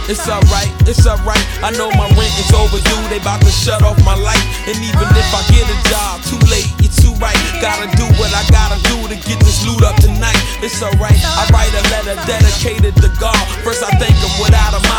it's alright. I know my rent is overdue, they bout to shut off my light. And even if I get a job, too late, it's too right. Gotta do what I gotta do to get this loot up tonight. It's alright, I write a letter dedicated to God. First I thank him without a